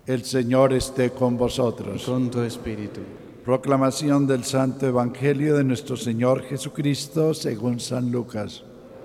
El Señor esté con y vosotros. con tu espíritu. Proclamación del Santo Evangelio de nuestro Señor Jesucristo según San Lucas.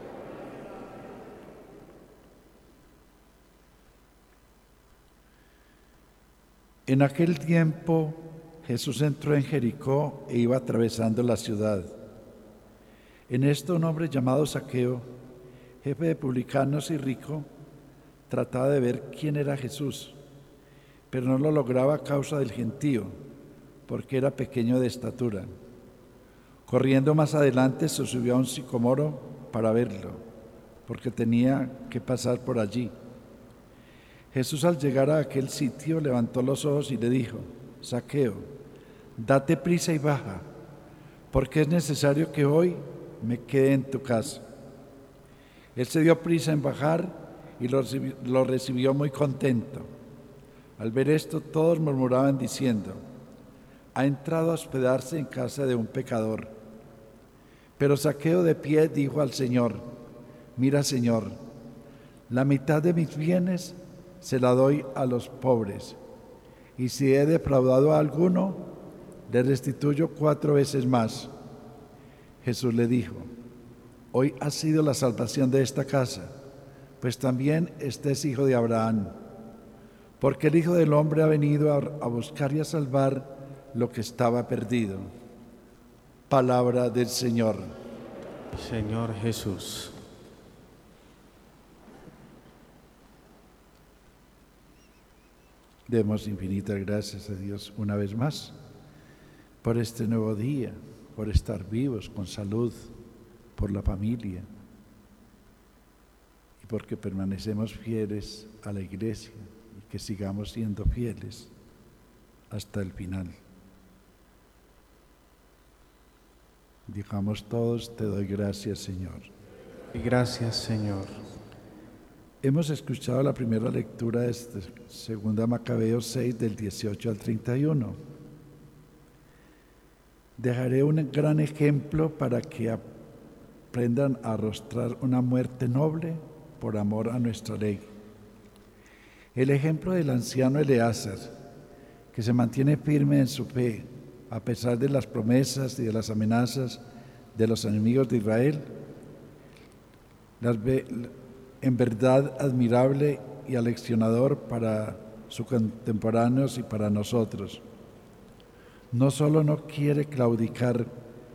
En aquel tiempo Jesús entró en Jericó e iba atravesando la ciudad. En esto un hombre llamado Zaqueo, jefe de publicanos y rico, trataba de ver quién era Jesús, pero no lo lograba a causa del gentío, porque era pequeño de estatura. Corriendo más adelante se subió a un sicomoro para verlo, porque tenía que pasar por allí. Jesús, al llegar a aquel sitio, levantó los ojos y le dijo: Zaqueo, date prisa y baja, porque es necesario que hoy me quede en tu casa. Él se dio prisa en bajar y lo recibió muy contento. Al ver esto, todos murmuraban diciendo: ha entrado a hospedarse en casa de un pecador. Pero Zaqueo, de pie, dijo al Señor: mira, Señor, la mitad de mis bienes se la doy a los pobres, y si he defraudado a alguno, le restituyo 4 veces más. Jesús le dijo: hoy ha sido la salvación de esta casa, pues también este es hijo de Abraham, porque el Hijo del Hombre ha venido a buscar y a salvar lo que estaba perdido. Palabra del Señor. Señor Jesús. Demos infinitas gracias a Dios una vez más por este nuevo día, por estar vivos, con salud, por la familia y porque permanecemos fieles a la Iglesia y que sigamos siendo fieles hasta el final. Digamos todos: te doy gracias, Señor. Y gracias, Señor. Hemos escuchado la primera lectura de 2 Macabeos 6, del 18 al 31. Dejaré un gran ejemplo para que aprendan a arrostrar una muerte noble por amor a nuestra ley. El ejemplo del anciano Eleazar, que se mantiene firme en su fe, a pesar de las promesas y de las amenazas de los enemigos de Israel, en verdad admirable y aleccionador para sus contemporáneos y para nosotros. No solo no quiere claudicar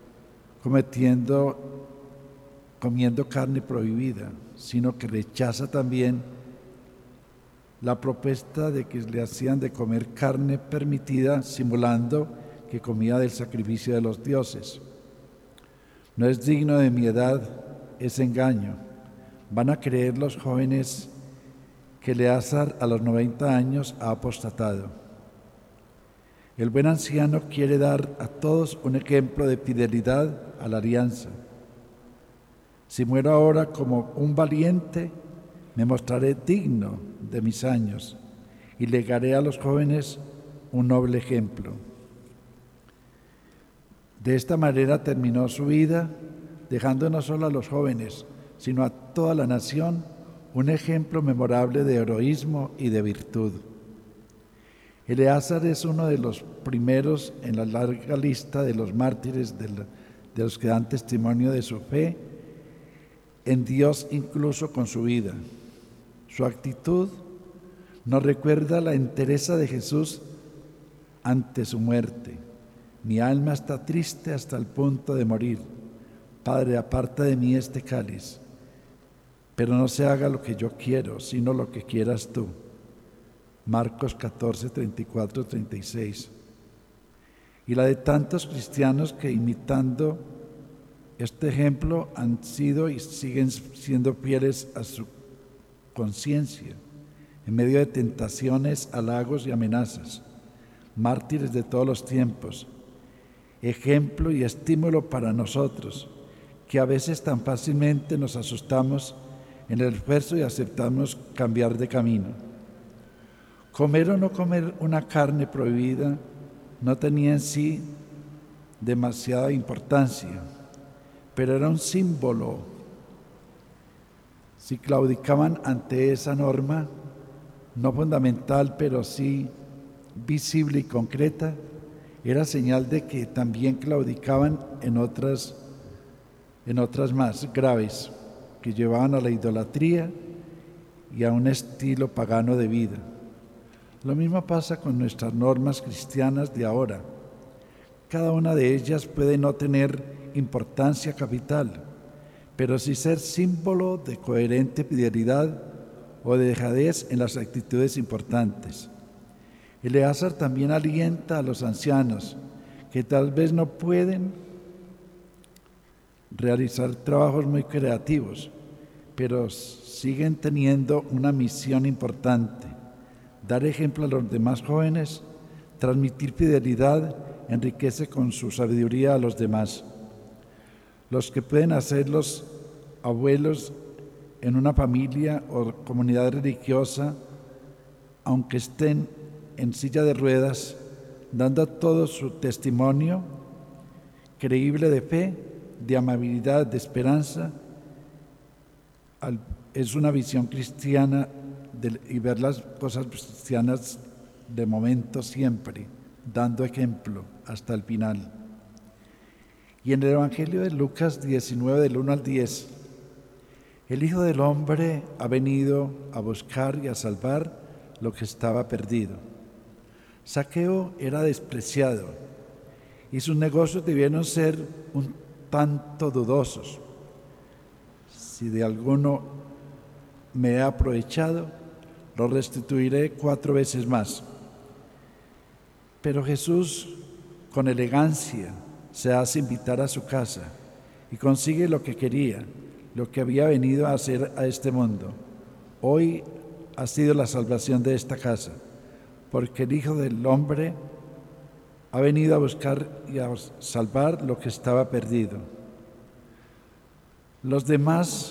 comiendo carne prohibida, sino que rechaza también la propuesta de que le hacían de comer carne permitida, simulando que comía del sacrificio de los dioses. No es digno de mi edad ese engaño. Van a creer los jóvenes que Eleazar a los 90 años ha apostatado. El buen anciano quiere dar a todos un ejemplo de fidelidad a la alianza. Si muero ahora como un valiente, me mostraré digno de mis años y legaré a los jóvenes un noble ejemplo. De esta manera terminó su vida, dejando no solo a los jóvenes, sino a toda la nación un ejemplo memorable de heroísmo y de virtud. Eleazar es uno de los primeros en la larga lista de los mártires de los que dan testimonio de su fe en Dios, incluso con su vida. Su actitud nos recuerda la entereza de Jesús ante su muerte. Mi alma está triste hasta el punto de morir. Padre, aparta de mí este cáliz, pero no se haga lo que yo quiero, sino lo que quieras tú. Marcos 14, 34, 36. Y la de tantos cristianos que, imitando este ejemplo, han sido y siguen siendo fieles a su conciencia, en medio de tentaciones, halagos y amenazas. Mártires de todos los tiempos, ejemplo y estímulo para nosotros, que a veces tan fácilmente nos asustamos en el esfuerzo y aceptamos cambiar de camino. Comer o no comer una carne prohibida no tenía en sí demasiada importancia, pero era un símbolo. Si claudicaban ante esa norma, no fundamental, pero sí visible y concreta, era señal de que también claudicaban en otras más graves, que llevaban a la idolatría y a un estilo pagano de vida. Lo mismo pasa con nuestras normas cristianas de ahora. Cada una de ellas puede no tener importancia capital, pero sí ser símbolo de coherente fidelidad o de dejadez en las actitudes importantes. Eleazar también alienta a los ancianos que tal vez no pueden realizar trabajos muy creativos, pero siguen teniendo una misión importante: dar ejemplo a los demás jóvenes, transmitir fidelidad, enriquece con su sabiduría a los demás. Los que pueden hacer los abuelos en una familia o comunidad religiosa, aunque estén en silla de ruedas, dando todo su testimonio creíble de fe, de amabilidad, de esperanza, es una visión cristiana y ver las cosas cristianas de momento siempre, dando ejemplo hasta el final. Y en el Evangelio de Lucas 19, del 1 al 10, el Hijo del Hombre ha venido a buscar y a salvar lo que estaba perdido. Zaqueo era despreciado y sus negocios debieron ser un tanto dudosos. Si de alguno me he aprovechado, lo restituiré 4 veces más. Pero Jesús, con elegancia, se hace invitar a su casa y consigue lo que quería, lo que había venido a hacer a este mundo. Hoy ha sido la salvación de esta casa, porque el Hijo del Hombre ha venido a buscar y a salvar lo que estaba perdido. Los demás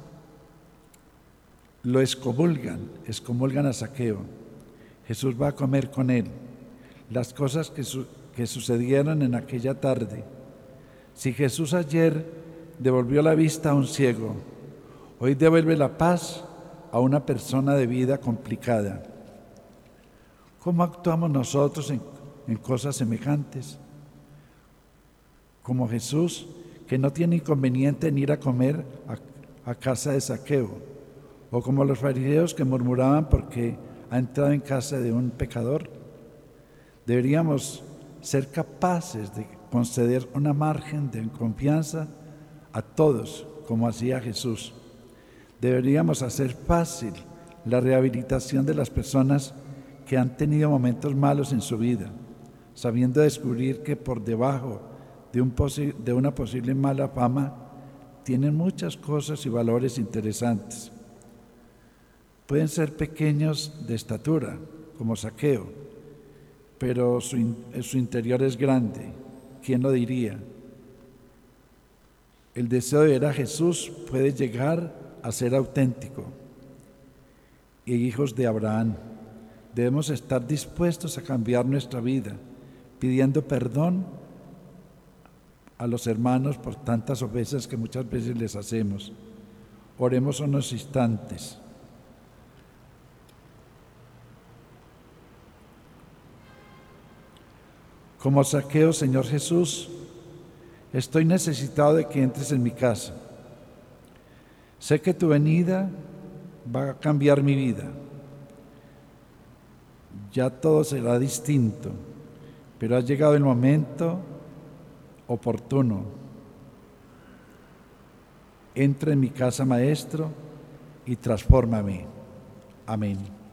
lo excomulgan a Zaqueo. Jesús va a comer con él. Las cosas que sucedieron en aquella tarde. Si Jesús ayer devolvió la vista a un ciego, hoy devuelve la paz a una persona de vida complicada. ¿Cómo actuamos nosotros en cosas semejantes? Como Jesús, que no tiene inconveniente en ir a comer a casa de Zaqueo, o como los fariseos que murmuraban porque ha entrado en casa de un pecador. Deberíamos ser capaces de conceder una margen de confianza a todos, como hacía Jesús. Deberíamos hacer fácil la rehabilitación de las personas que han tenido momentos malos en su vida, sabiendo descubrir que por debajo de una posible mala fama tienen muchas cosas y valores interesantes. Pueden ser pequeños de estatura, como Zaqueo, pero su interior es grande. ¿Quién lo diría? El deseo de ver a Jesús puede llegar a ser auténtico. Y hijos de Abraham, debemos estar dispuestos a cambiar nuestra vida, pidiendo perdón a los hermanos por tantas ofensas que muchas veces les hacemos. Oremos unos instantes. Como Zaqueo, Señor Jesús, estoy necesitado de que entres en mi casa. Sé que tu venida va a cambiar mi vida. Ya todo será distinto, pero ha llegado el momento oportuno. Entra en mi casa, Maestro, y transfórmame. Amén.